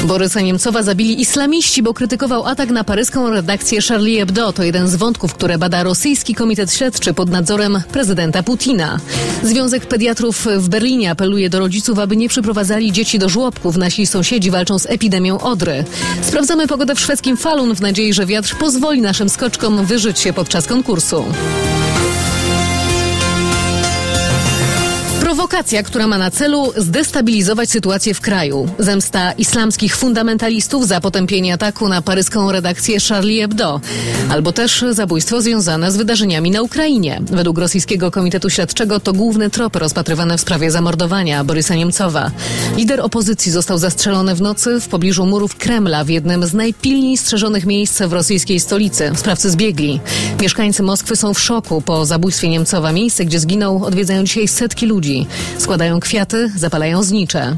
Borysa Niemcowa zabili islamiści, bo krytykował atak na paryską redakcję Charlie Hebdo. To jeden z wątków, które bada rosyjski komitet śledczy pod nadzorem prezydenta Putina. Związek Pediatrów w Berlinie apeluje do rodziców, aby nie przyprowadzali dzieci do żłobków. Nasi sąsiedzi walczą z epidemią odry. Sprawdzamy pogodę w szwedzkim Falun w nadziei, że wiatr pozwoli naszym skoczkom wyżyć się podczas konkursu. Prowokacja, która ma na celu zdestabilizować sytuację w kraju. Zemsta islamskich fundamentalistów za potępienie ataku na paryską redakcję Charlie Hebdo. Albo też zabójstwo związane z wydarzeniami na Ukrainie. Według rosyjskiego komitetu śledczego to główne tropy rozpatrywane w sprawie zamordowania Borysa Niemcowa. Lider opozycji został zastrzelony w nocy w pobliżu murów Kremla w jednym z najpilniej strzeżonych miejsc w rosyjskiej stolicy. Sprawcy zbiegli. Mieszkańcy Moskwy są w szoku po zabójstwie Niemcowa. Miejsce, gdzie zginął, odwiedzają dzisiaj setki ludzi. Składają kwiaty, zapalają znicze.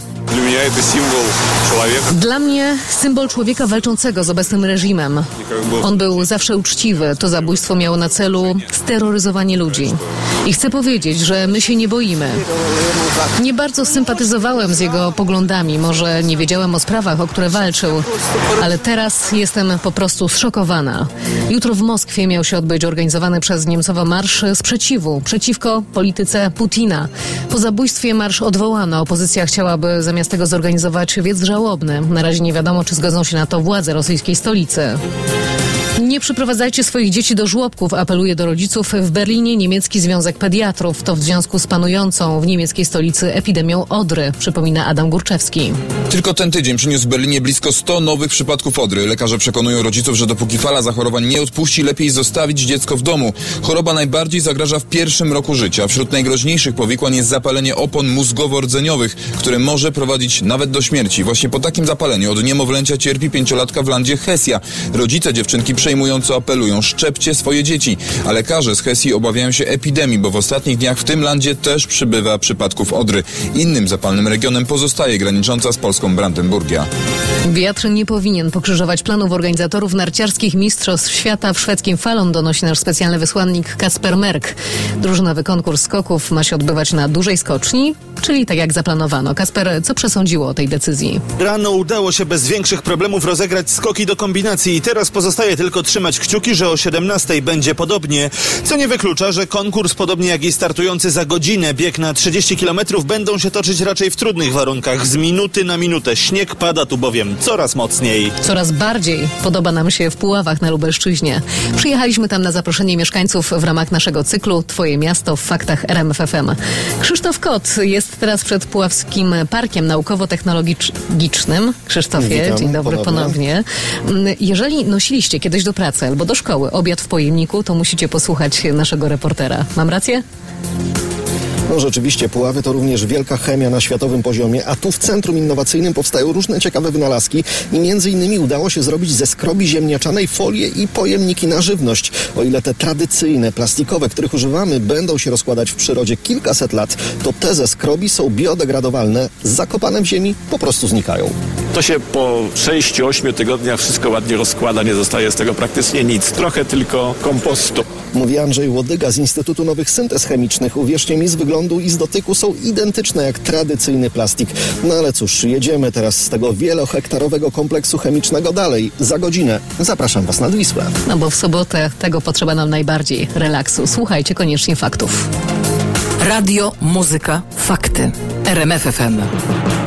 Dla mnie symbol człowieka walczącego z obecnym reżimem. On był zawsze uczciwy. To zabójstwo miało na celu steroryzowanie ludzi. I chcę powiedzieć, że my się nie boimy. Nie bardzo sympatyzowałem z jego poglądami. Może nie wiedziałem o sprawach, o które walczył. Ale teraz jestem po prostu zszokowana. Jutro w Moskwie miał się odbyć organizowany przez Niemcowa marsz sprzeciwu przeciwko polityce Putina. Po zabójstwie marsz odwołano. Opozycja chciałaby zamiast tego zorganizować wiec żałobny. Na razie nie wiadomo, czy zgodzą się na to władze rosyjskiej stolicy. Nie przyprowadzajcie swoich dzieci do żłobków, apeluje do rodziców w Berlinie niemiecki Związek Pediatrów. To w związku z panującą w niemieckiej stolicy epidemią odry, przypomina Adam Górczewski. Tylko ten tydzień przyniósł w Berlinie blisko 100 nowych przypadków odry. Lekarze przekonują rodziców, że dopóki fala zachorowań nie odpuści, lepiej zostawić dziecko w domu. Choroba najbardziej zagraża w pierwszym roku życia. Wśród najgroźniejszych powikłań jest zapalenie opon mózgowo-rdzeniowych, które może prowadzić nawet do śmierci. Właśnie po takim zapaleniu od niemowlęcia cierpi 5-latka w landzie Hesja. Rodzice dziewczynki przejmująco apelują: szczepcie swoje dzieci. A lekarze z Hesji obawiają się epidemii, bo w ostatnich dniach w tym landzie też przybywa przypadków odry. Innym zapalnym regionem pozostaje granicząca z Polską Brandenburgia. Wiatr nie powinien pokrzyżować planów organizatorów narciarskich mistrzostw świata w szwedzkim Falun, donosi nasz specjalny wysłannik Kasper Merk. Drużynowy konkurs skoków ma się odbywać na dużej skoczni, czyli tak jak zaplanowano. Kasper, co przesądziło o tej decyzji? Rano udało się bez większych problemów rozegrać skoki do kombinacji i teraz pozostaje tylko trzymać kciuki, że o 17:00 będzie podobnie. Co nie wyklucza, że konkurs, podobnie jak i startujący za godzinę bieg na 30 km, będą się toczyć raczej w trudnych warunkach. Z minuty na minutę. Śnieg pada tu bowiem coraz mocniej. Coraz bardziej podoba nam się w Puławach na Lubelszczyźnie. Przyjechaliśmy tam na zaproszenie mieszkańców w ramach naszego cyklu Twoje miasto w faktach RMF FM. Krzysztof Kot jest teraz przed Puławskim Parkiem Naukowo-Technologicznym. Krzysztofie, witam, dzień dobry ponownie. Jeżeli nosiliście kiedyś do pracy albo do szkoły obiad w pojemniku, to musicie posłuchać naszego reportera. Mam rację? No rzeczywiście, Puławy to również wielka chemia na światowym poziomie, a tu w Centrum Innowacyjnym powstają różne ciekawe wynalazki i między innymi udało się zrobić ze skrobi ziemniaczanej folię i pojemniki na żywność. O ile te tradycyjne, plastikowe, których używamy, będą się rozkładać w przyrodzie kilkaset lat, to te ze skrobi są biodegradowalne, zakopane w ziemi po prostu znikają. To się po 6-8 tygodniach wszystko ładnie rozkłada, nie zostaje z tego praktycznie nic, trochę tylko kompostu. Mówi Andrzej Łodyga z Instytutu Nowych Syntez Chemicznych. Uwierzcie mi, z wyglądu i z dotyku są identyczne jak tradycyjny plastik. No ale cóż, jedziemy teraz z tego wielohektarowego kompleksu chemicznego dalej. Za godzinę zapraszam Was nad Wisłę. No bo w sobotę tego potrzeba nam najbardziej, relaksu. Słuchajcie koniecznie faktów. Radio, muzyka, fakty. RMF FM.